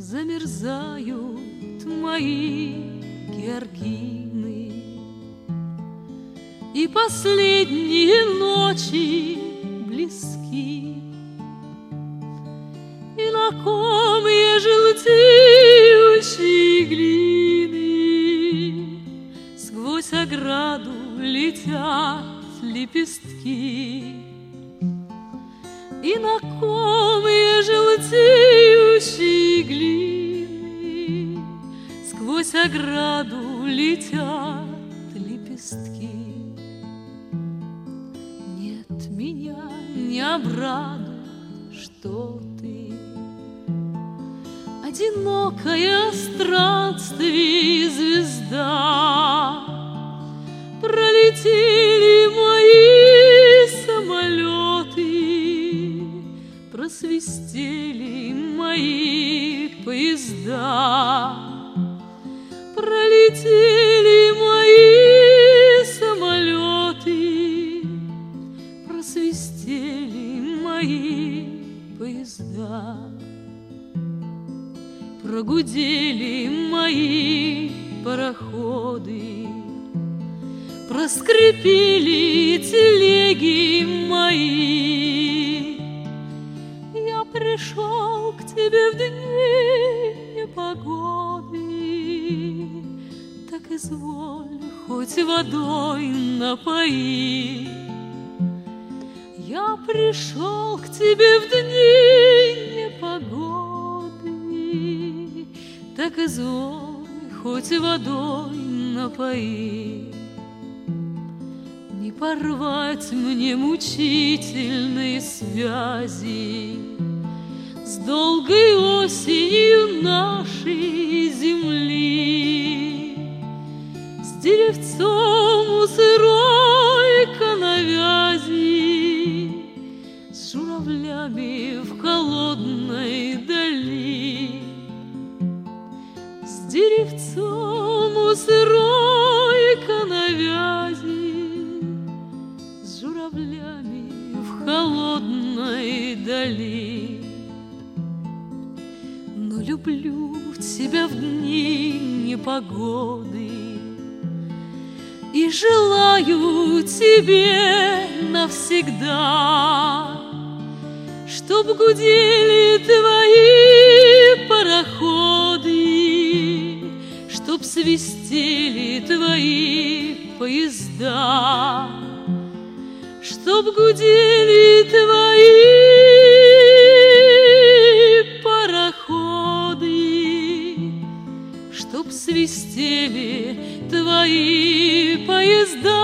замерзают мои георгины, и последние ночи близки, и на комья желтеющей глины сквозь ограду летят лепестки, и на комья желтеющей глины сквозь ограду летят лепестки. Нет, меня не обрадует, что ты одинокая странствие звезда. Пролетели мои самолеты, просвистели мои поезда. Пролетели мои самолеты, просвистели мои поезда. Прогудели мои пароходы, проскрипели телеги мои. Я пришел к тебе в дни непогоды, так изволь хоть водой напои. Я пришел к тебе в дни непогоды, так изволь хоть водой напои. Не порвать мне мучительные связи с долгой осенью нашей земли, с деревцом у сырой коновязи, с журавлями в холодной дали, с деревцом у сырой коновязи, с журавлями в холодной дали. Но люблю тебя в дни непогоды и желаю тебе навсегда, чтоб гудели твои пароходы, чтоб свистели твои поезда, чтоб гудели твои пароходы, чтоб свистели твои поезда.